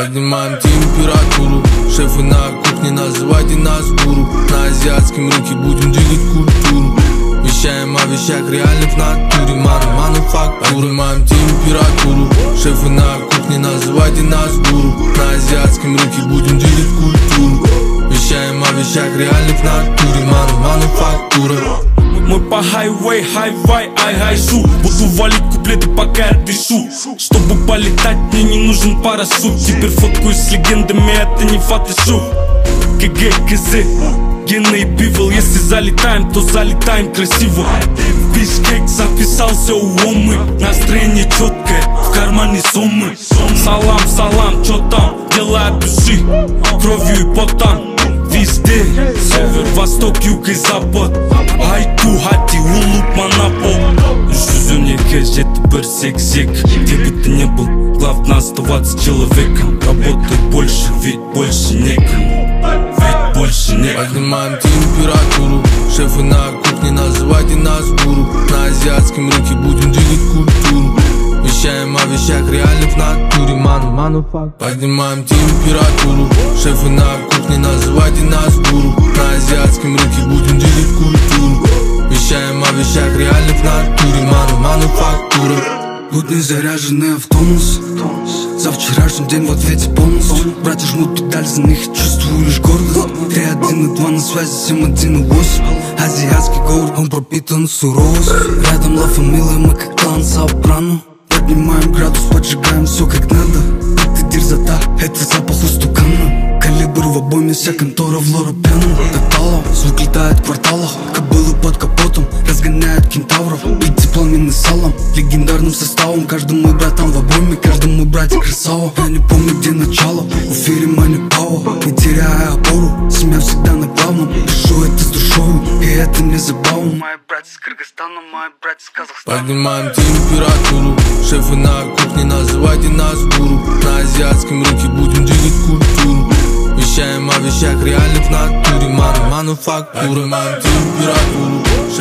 Поднимаем температуру, шефы на кухне, называйте нас гуру. На азиатском рынке будем двигать культуру. Вещаем о вещах реальных в натуре, мануфактура. Поднимаем температуру, шефы на кухне, называйте нас гуру. На азиатском рынке будем двигать культуру. Вещаем о вещах реальных в натуре, мануфактура. Мы по хайвей, хай-вай, ай-хай-шу. Буду валить куплеты, пока я дышу. Чтобы полетать, мне не нужен парашют. Теперь фоткаюсь с легендами, это не фотошоп. КГ, КЗ, Гена и Пивел. Если залетаем, то залетаем красиво. В Бишкек записался у Омы. Настроение четкое, в кармане суммы. Салам, салам, чё там? Дела от души, кровью и потом. Везде, север, восток, юг и запад. Хайку, хати, улуп, монопол. Жүзүнеге жеті бір сек-сек. Где бы ты ни был, главное оставаться человеком. Работай больше, ведь больше некому. Ведь больше некому. Поднимаем температуру, шефы на кухне, называйте нас гуру. На азиатском рынке будем двигать культуру. Вещаем о вещах реальных в натуре, мануфактура. Поднимаем температуру, шефы на кухне, называйте нас гуру. На азиатском рынке будем двигать культуру. Вещаем о вещах реальных в натуре, мануфактура. Будни заряженные в тонус. За вчерашний день в ответе бонус. Братья жмут педаль, за них чувствую лишь гордость. 3-1 и 2 на связи, 7-1 и 8. Азиатский говор, он пропитан суровость. Рядом ла фамилия, мы как клан Сопрано. Поднимаем градус, поджигаем все как надо. Это дерзота, это запах устукана. Калибр в обойме, вся контора в лора пьяна. Тотало, звук летает в кварталах. Кобылы под капотом, разгоняют кентавров. Пиццы пламенный салом, легендарным составом. Каждый мой братан в обойме, каждый мой братик красава. Я не помню, где начало, в эфире мани пауа. Не теряя опору, семья всегда на главном. Пишу это с душою, и это не забавно. Мои братья с Кыргызстана, мои братья с Казахстана. Поднимаем температуру, шефы на кухне, называйте нас гуру. На азиатском рынке будем двигать культуру. Вещаем о вещах реальных в натуре, мануфактура. Поднимаем температуру,